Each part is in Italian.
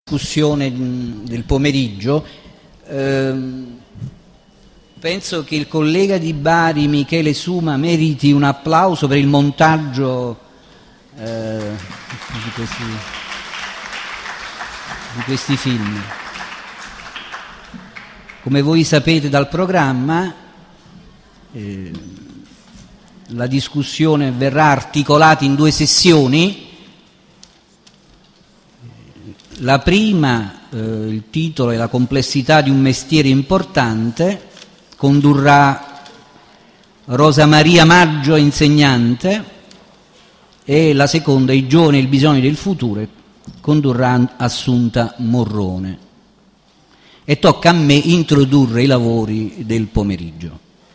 discussione del pomeriggio. Penso che il collega di Bari Michele Suma meriti un applauso per il montaggio di questi film. Come voi sapete dal programma, la discussione verrà articolata in 2 sessioni. La prima, il titolo è La complessità di un mestiere importante, condurrà Rosa Maria Maggio, insegnante, e la seconda, I giovani e il bisogno del futuro, condurrà Assunta Morrone. E tocca a me introdurre i lavori del pomeriggio.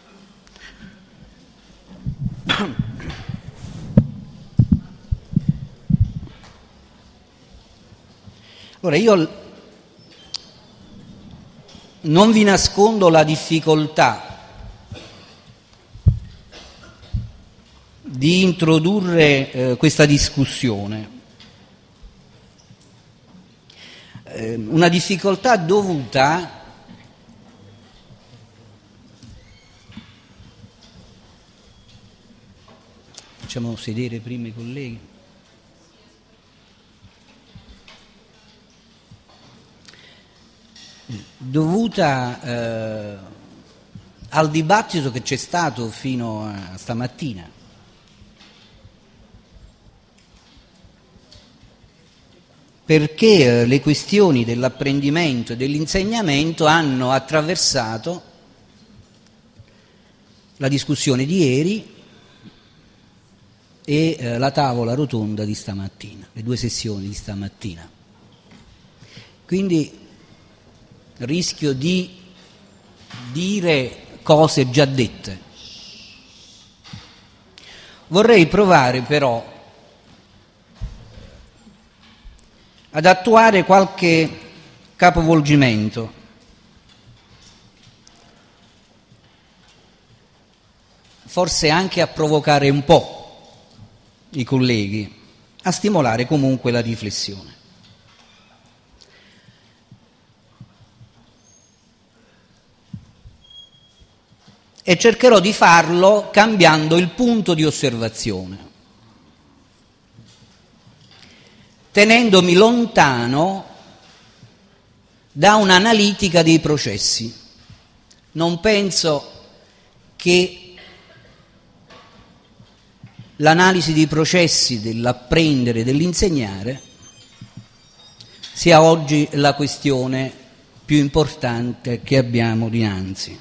Allora, io non vi nascondo la difficoltà di introdurre questa discussione, una difficoltà dovuta facciamo sedere prima i colleghi. Dovuta al dibattito che c'è stato fino a stamattina. Perché le questioni dell'apprendimento e dell'insegnamento hanno attraversato la discussione di ieri e la tavola rotonda di stamattina, le 2 sessioni di stamattina. Quindi rischio di dire cose già dette. Vorrei provare però ad attuare qualche capovolgimento. Forse anche a provocare un po' i colleghi, a stimolare comunque la riflessione. E cercherò di farlo cambiando il punto di osservazione, tenendomi lontano da un'analitica dei processi. Non penso che l'analisi dei processi dell'apprendere e dell'insegnare sia oggi la questione più importante che abbiamo dinanzi.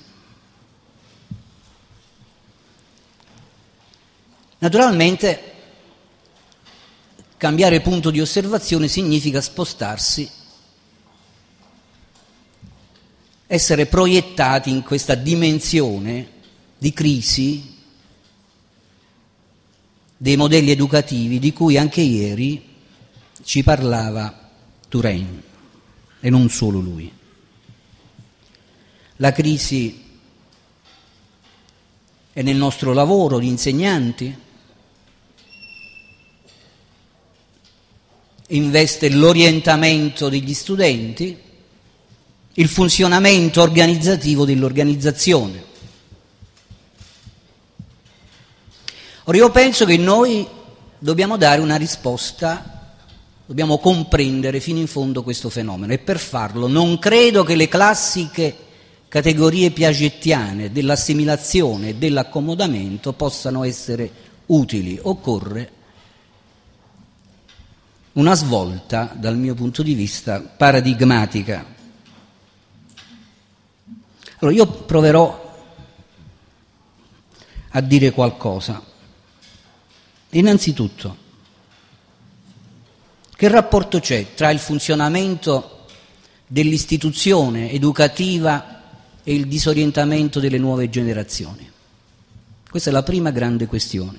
Naturalmente cambiare punto di osservazione significa spostarsi, essere proiettati in questa dimensione di crisi dei modelli educativi di cui anche ieri ci parlava Touraine, e non solo lui. La crisi è nel nostro lavoro di insegnanti, investe l'orientamento degli studenti, il funzionamento organizzativo dell'organizzazione. Ora io penso che noi dobbiamo dare una risposta, dobbiamo comprendere fino in fondo questo fenomeno, e per farlo non credo che le classiche categorie piagettiane dell'assimilazione e dell'accomodamento possano essere utili. Occorre una svolta, dal mio punto di vista, paradigmatica. Allora io proverò a dire qualcosa. Innanzitutto, che rapporto c'è tra il funzionamento dell'istituzione educativa e il disorientamento delle nuove generazioni? Questa è la prima grande questione.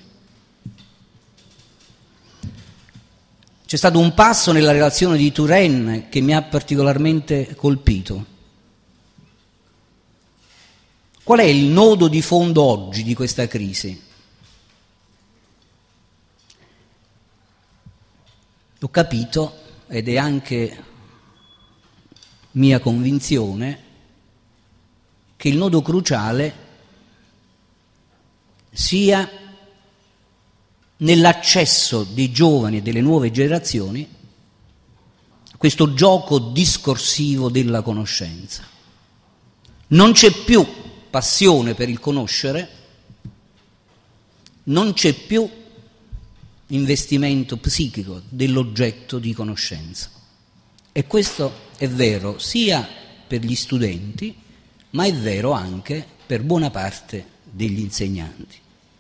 C'è stato un passo nella relazione di Touraine che mi ha particolarmente colpito. Qual è il nodo di fondo oggi di questa crisi? Ho capito, ed è anche mia convinzione che il nodo cruciale sia nell'accesso dei giovani e delle nuove generazioni a questo gioco discorsivo della conoscenza. Non c'è più passione per il conoscere, non c'è più investimento psichico dell'oggetto di conoscenza. E questo è vero sia per gli studenti, ma è vero anche per buona parte degli insegnanti.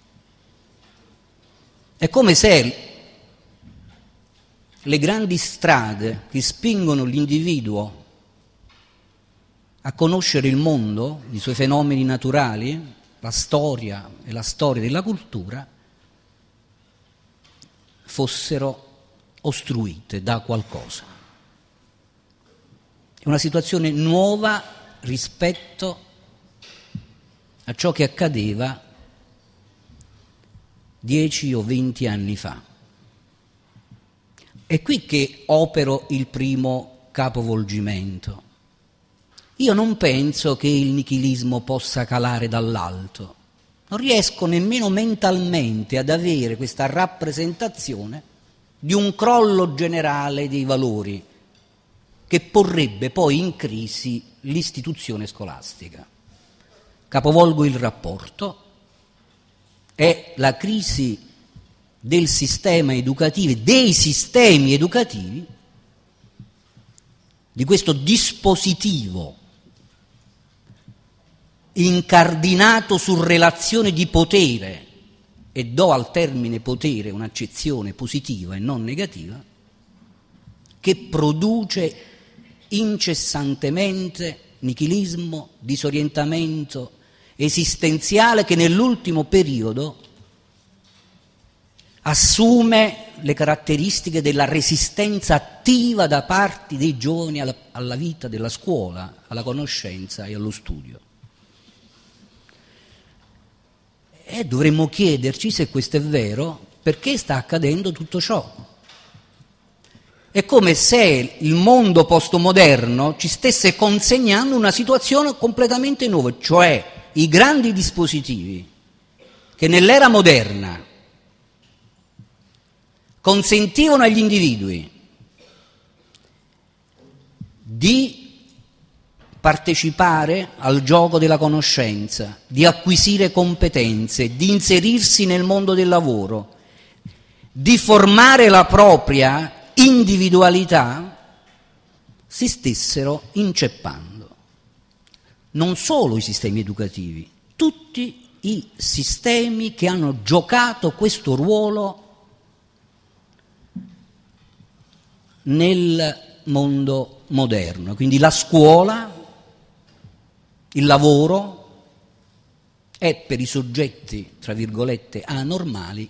È come se le grandi strade che spingono l'individuo a conoscere il mondo, i suoi fenomeni naturali, la storia e la storia della cultura, fossero ostruite da qualcosa. È una situazione nuova rispetto a ciò che accadeva 10 o 20 anni fa. È qui che opero il primo capovolgimento. Io non penso che il nichilismo possa calare dall'alto, non riesco nemmeno mentalmente ad avere questa rappresentazione di un crollo generale dei valori che porrebbe poi in crisi l'istituzione scolastica. Capovolgo il rapporto. È la crisi del sistema educativo, dei sistemi educativi, di questo dispositivo incardinato su relazione di potere, e do al termine potere un'accezione positiva e non negativa, che produce incessantemente nichilismo, disorientamento esistenziale che nell'ultimo periodo assume le caratteristiche della resistenza attiva da parte dei giovani alla vita della scuola, alla conoscenza e allo studio. E dovremmo chiederci se questo è vero, perché sta accadendo tutto ciò. È come se il mondo postmoderno ci stesse consegnando una situazione completamente nuova, cioè i grandi dispositivi che nell'era moderna consentivano agli individui di partecipare al gioco della conoscenza, di acquisire competenze, di inserirsi nel mondo del lavoro, di formare la propria individualità, si stessero inceppando. Non solo i sistemi educativi, tutti i sistemi che hanno giocato questo ruolo nel mondo moderno. Quindi la scuola, il lavoro è per i soggetti, tra virgolette, anormali,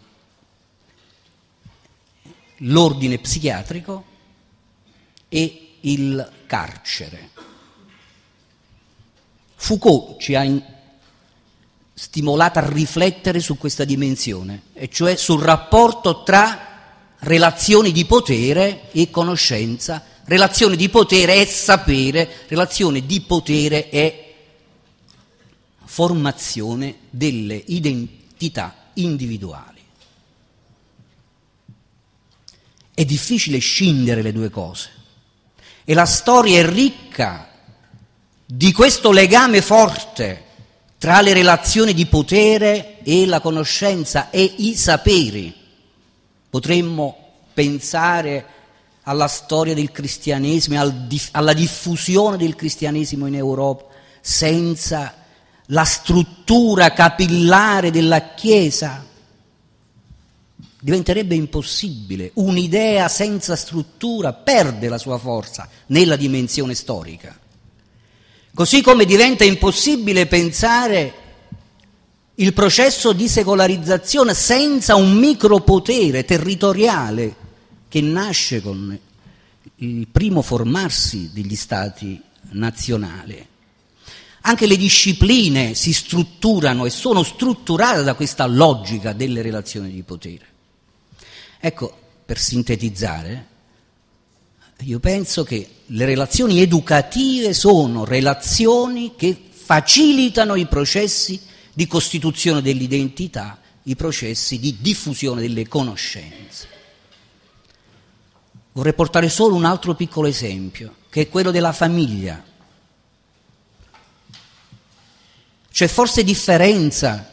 l'ordine psichiatrico e il carcere. Foucault ci ha stimolato a riflettere su questa dimensione, e cioè sul rapporto tra relazioni di potere e conoscenza, relazione di potere e sapere, relazione di potere e formazione delle identità individuali. È difficile scindere le due cose e la storia è ricca di questo legame forte tra le relazioni di potere e la conoscenza e i saperi. Potremmo pensare alla storia del cristianesimo, alla diffusione del cristianesimo in Europa senza la struttura capillare della Chiesa. Diventerebbe impossibile. Un'idea senza struttura perde la sua forza nella dimensione storica. Così come diventa impossibile pensare il processo di secolarizzazione senza un micropotere territoriale che nasce con il primo formarsi degli stati nazionali. Anche le discipline si strutturano e sono strutturate da questa logica delle relazioni di potere. Ecco, per sintetizzare, io penso che le relazioni educative sono relazioni che facilitano i processi di costituzione dell'identità, i processi di diffusione delle conoscenze. Vorrei portare solo un altro piccolo esempio, che è quello della famiglia. C'è forse differenza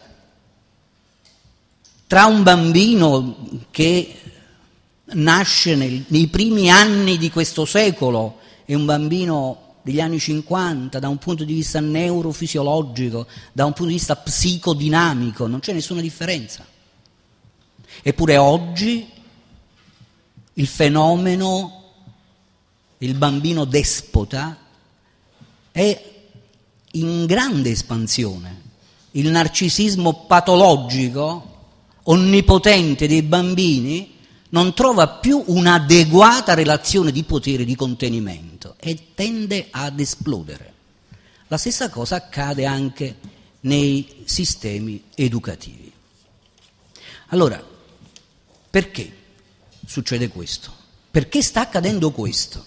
tra un bambino che nasce nei primi anni di questo secolo e un bambino degli anni 50 da un punto di vista neurofisiologico, da un punto di vista psicodinamico? Non c'è nessuna differenza. Eppure oggi il fenomeno, il bambino despota, è in grande espansione. Il narcisismo patologico, onnipotente dei bambini, non trova più un'adeguata relazione di potere, di contenimento e tende ad esplodere. La stessa cosa accade anche nei sistemi educativi. Allora, perché succede questo? Perché sta accadendo questo?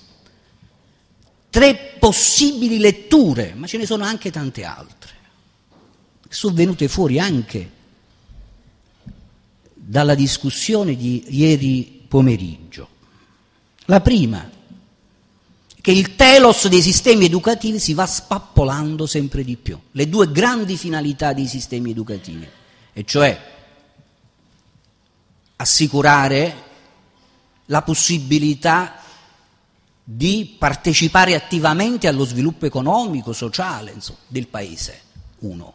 3 possibili letture, ma ce ne sono anche tante altre, che sono venute fuori anche dalla discussione di ieri pomeriggio. La prima, che il telos dei sistemi educativi si va spappolando sempre di più. Le 2 grandi finalità dei sistemi educativi, e cioè assicurare la possibilità di partecipare attivamente allo sviluppo economico, sociale, insomma, del paese. 1.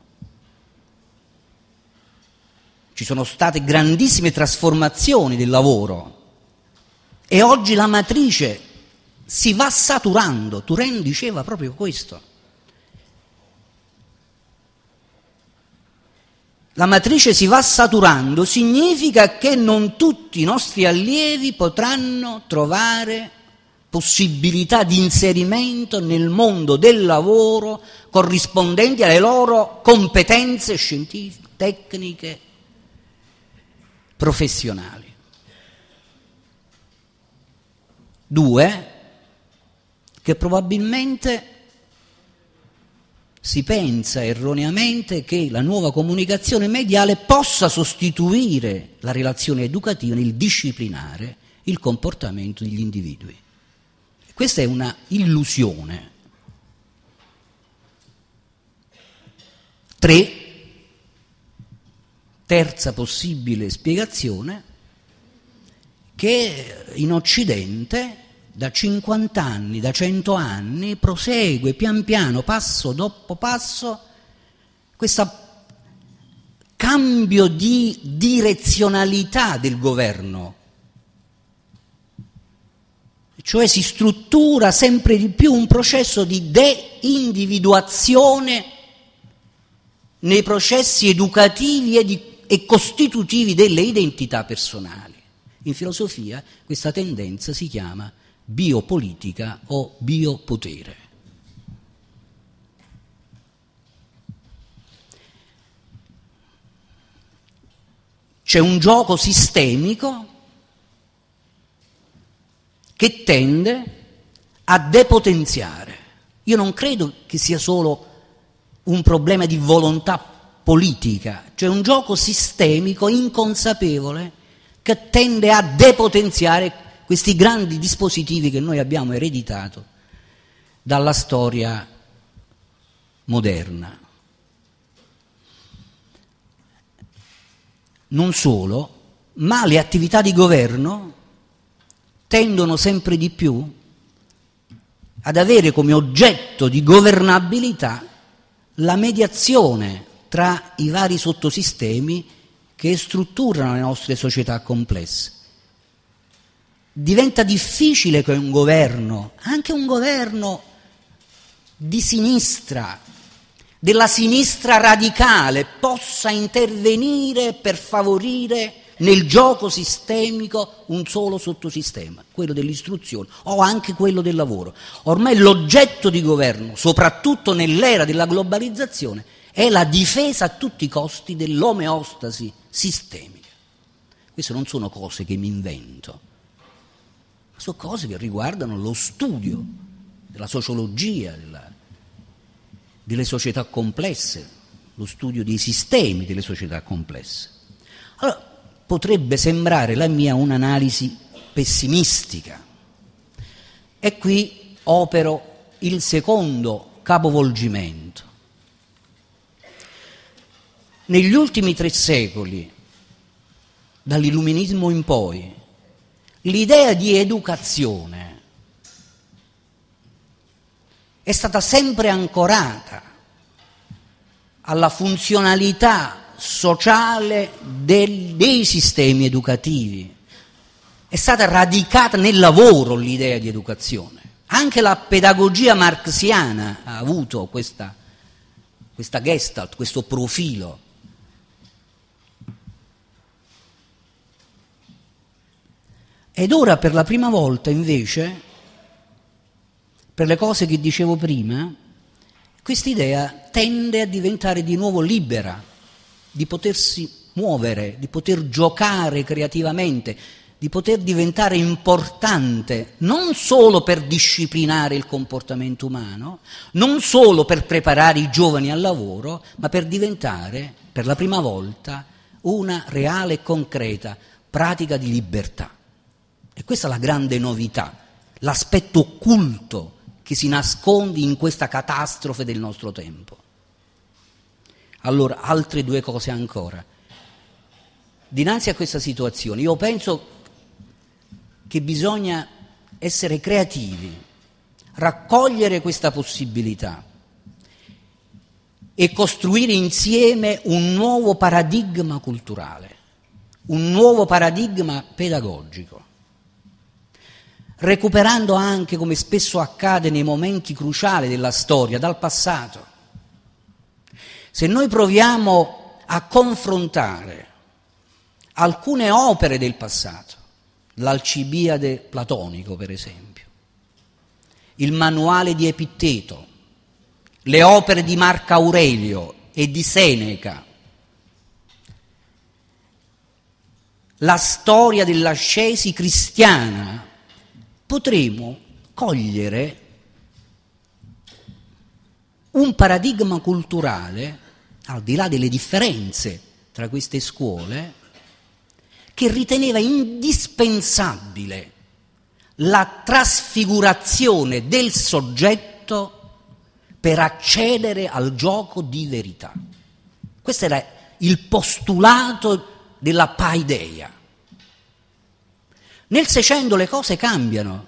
Ci sono state grandissime trasformazioni del lavoro e oggi la matrice si va saturando. Turenne diceva proprio questo. La matrice si va saturando significa che non tutti i nostri allievi potranno trovare possibilità di inserimento nel mondo del lavoro corrispondenti alle loro competenze scientifiche, tecniche, professionali. 2, che probabilmente si pensa erroneamente che la nuova comunicazione mediale possa sostituire la relazione educativa nel disciplinare il comportamento degli individui. Questa è una illusione. 3, terza possibile spiegazione, che in Occidente da 50 anni, da 100 anni, prosegue pian piano, passo dopo passo, questo cambio di direzionalità del governo. Cioè si struttura sempre di più un processo di deindividuazione nei processi educativi e costitutivi delle identità personali. In filosofia questa tendenza si chiama biopolitica o biopotere. C'è un gioco sistemico che tende a depotenziare. Io non credo che sia solo un problema di volontà politica, c'è un gioco sistemico inconsapevole che tende a depotenziare questi grandi dispositivi che noi abbiamo ereditato dalla storia moderna. Non solo, ma le attività di governo tendono sempre di più ad avere come oggetto di governabilità la mediazione tra i vari sottosistemi che strutturano le nostre società complesse. Diventa difficile che un governo, anche un governo di sinistra, della sinistra radicale, possa intervenire per favorire nel gioco sistemico un solo sottosistema, quello dell'istruzione o anche quello del lavoro. Ormai l'oggetto di governo, soprattutto nell'era della globalizzazione, è la difesa a tutti i costi dell'omeostasi sistemica. Queste non sono cose che mi invento, sono cose che riguardano lo studio della sociologia, delle società complesse, lo studio dei sistemi delle società complesse. Allora, potrebbe sembrare la mia un'analisi pessimistica, e qui opero il secondo capovolgimento. Negli ultimi 3 secoli, dall'Illuminismo in poi, l'idea di educazione è stata sempre ancorata alla funzionalità sociale dei sistemi educativi. È stata radicata nel lavoro l'idea di educazione. Anche la pedagogia marxiana ha avuto questa gestalt, questo profilo. Ed ora per la prima volta invece, per le cose che dicevo prima, quest'idea tende a diventare di nuovo libera, di potersi muovere, di poter giocare creativamente, di poter diventare importante non solo per disciplinare il comportamento umano, non solo per preparare i giovani al lavoro, ma per diventare per la prima volta una reale e concreta pratica di libertà. E questa è la grande novità, l'aspetto occulto che si nasconde in questa catastrofe del nostro tempo. Allora, altre 2 cose ancora. Dinanzi a questa situazione, io penso che bisogna essere creativi, raccogliere questa possibilità e costruire insieme un nuovo paradigma culturale, un nuovo paradigma pedagogico, recuperando anche, come spesso accade nei momenti cruciali della storia, dal passato. Se noi proviamo a confrontare alcune opere del passato, l'Alcibiade platonico per esempio, il manuale di Epitteto, le opere di Marco Aurelio e di Seneca, la storia dell'ascesi cristiana, potremo cogliere un paradigma culturale, al di là delle differenze tra queste scuole, che riteneva indispensabile la trasfigurazione del soggetto per accedere al gioco di verità. Questo era il postulato della paideia. Nel Seicento le cose cambiano.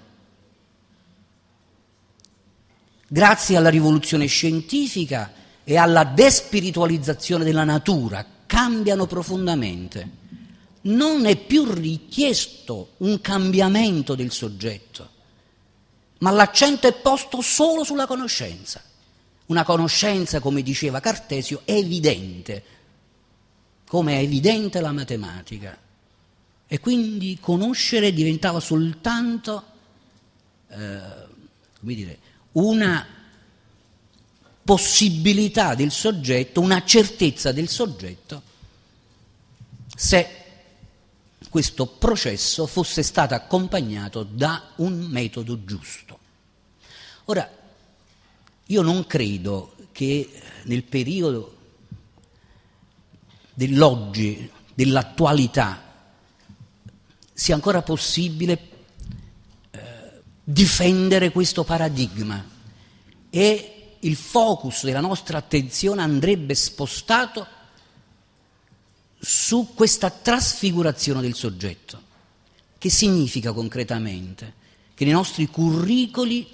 Grazie alla rivoluzione scientifica e alla despiritualizzazione della natura, cambiano profondamente. Non è più richiesto un cambiamento del soggetto, ma l'accento è posto solo sulla conoscenza. Una conoscenza, come diceva Cartesio, evidente, come è evidente la matematica. E quindi conoscere diventava soltanto, una possibilità del soggetto, una certezza del soggetto, se questo processo fosse stato accompagnato da un metodo giusto. Ora, io non credo che nel periodo dell'oggi, dell'attualità, sia ancora possibile difendere questo paradigma, e il focus della nostra attenzione andrebbe spostato su questa trasfigurazione del soggetto. Che significa concretamente? Che i nostri curricoli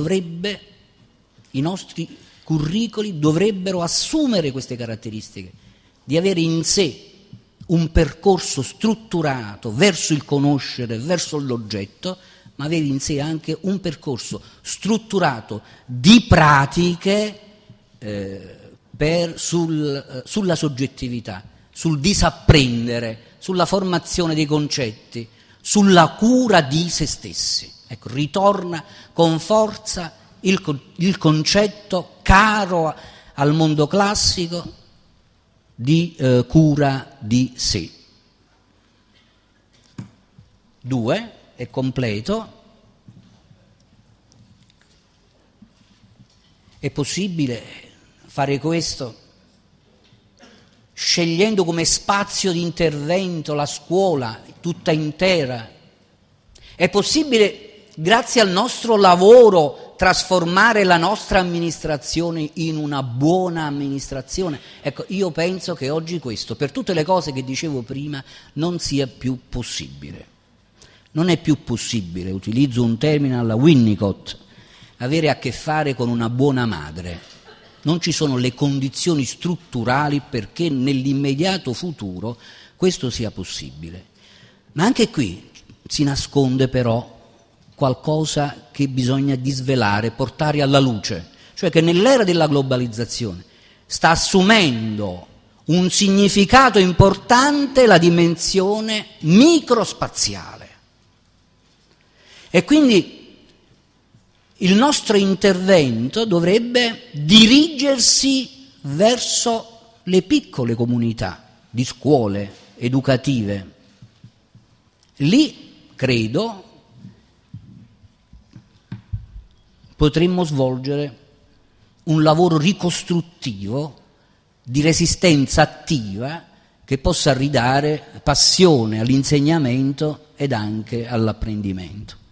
dovrebbero assumere queste caratteristiche, di avere in sé un percorso strutturato verso il conoscere, verso l'oggetto, ma avere in sé anche un percorso strutturato di pratiche sulla soggettività, sul disapprendere, sulla formazione dei concetti, sulla cura di se stessi. Ecco, ritorna con forza il concetto caro al mondo classico di cura di sé. 2, è completo, È possibile fare questo scegliendo come spazio di intervento la scuola tutta intera? È possibile, grazie al nostro lavoro, trasformare la nostra amministrazione in una buona amministrazione? Ecco, io penso che oggi questo, per tutte le cose che dicevo prima, non sia più possibile. Non è più possibile, utilizzo un termine alla Winnicott, avere a che fare con una buona madre. Non ci sono le condizioni strutturali perché nell'immediato futuro questo sia possibile. Ma anche qui si nasconde però qualcosa che bisogna disvelare, portare alla luce, cioè che nell'era della globalizzazione sta assumendo un significato importante la dimensione microspaziale. E quindi il nostro intervento dovrebbe dirigersi verso le piccole comunità di scuole educative. Lì, credo, potremmo svolgere un lavoro ricostruttivo di resistenza attiva che possa ridare passione all'insegnamento ed anche all'apprendimento.